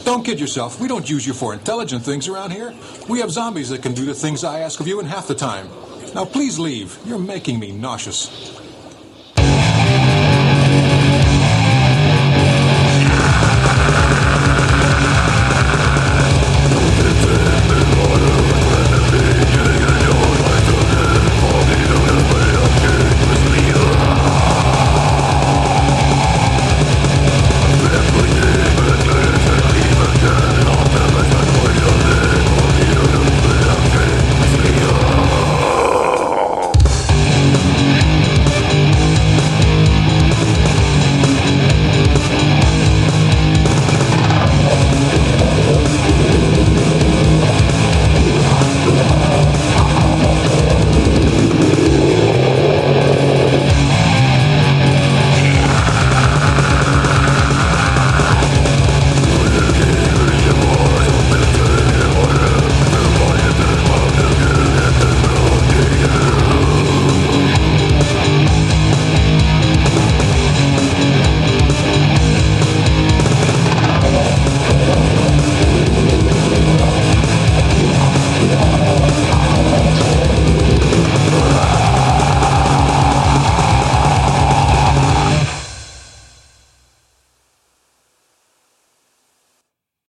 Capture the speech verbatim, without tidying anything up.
Don't kid yourself. We don't use you for intelligent things around here. We have zombies that can do the things I ask of you in half the time. Now please leave. You're making me nauseous.